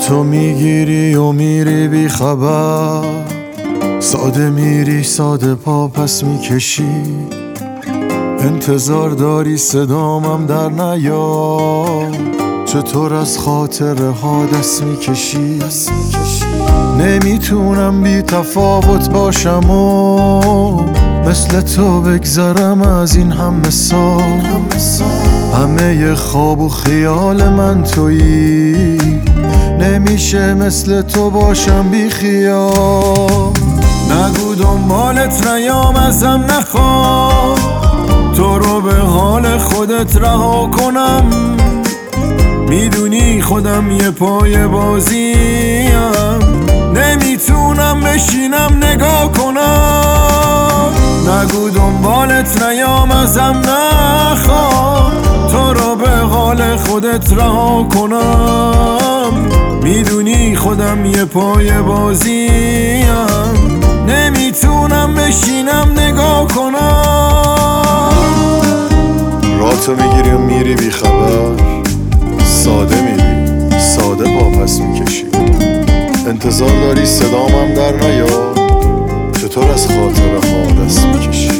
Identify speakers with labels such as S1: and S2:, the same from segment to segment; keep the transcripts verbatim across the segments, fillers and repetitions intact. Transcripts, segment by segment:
S1: تو میگیری و میری بی خبر، ساده میری ساده پا پس میکشی، انتظار داری صدامم در نیاد، چطور از خاطره ها دست میکشی. نمیتونم بی تفاوت باشم و مثل تو بگذرم از این همه سال، همه ی خواب و خیال من تویی، نمیشه مثل تو باشم بی خیال. نگو دنبالت نیام ازم نخواه، تو رو به حال خودت رها کنم، میدونی خودم یه پای بازیم، نمیتونم بشینم نگاه کنم. نگو دنبالت نیام ازم نخواه، تو رو به حال خودت رها کنم، میدونی خودم یه پای بازیم، نمیتونم بشینم نگاه کنم.
S2: راتو میگیری و میری بی خبر، ساده میری ساده پا پس میکشی، انتظار داری صدامم در نیاد، چطور از خاطره ها دست میکشی.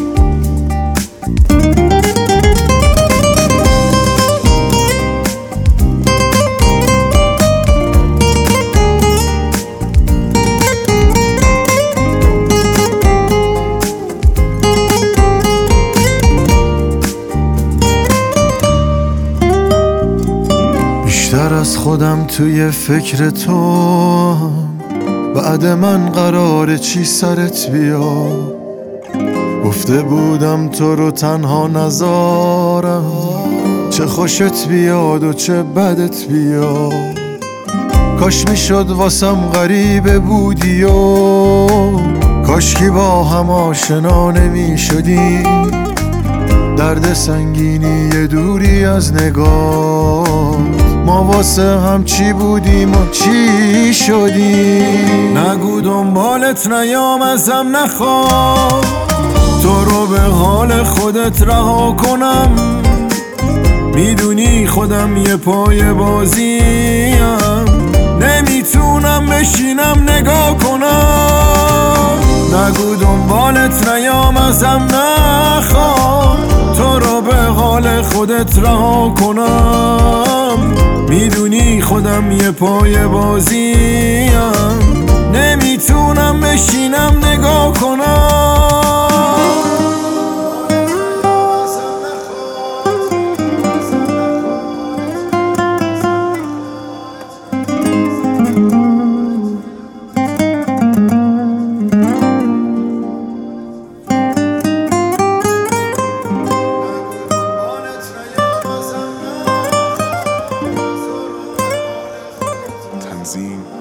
S1: بیشتر از خودم توی فکر تو، بعد من قراره چی سرت بیا، گفته بودم تو رو تنها نذارم، چه خوشت بیاد و چه بدت بیاد، کاش میشد واسم غریبه بودی و کاشکی با هم آشنا نمیشدیم، درد سنگینی یه دوری از نگاه، ما واسه هم چی بودیم و چی شدیم.
S3: نگو دنبالت نیام ازم نخواه، تو رو به حال خودت رها کنم، میدونی خودم یه پای بازیم، نمیتونم بشینم نگاه کنم. نگو دنبالت نیام ازم نخواه، تو رو به حال خودت رها کنم، میدونی خودم یه پای بازیم، نمیتونم بشینم نگاه کنم.
S2: تنظیم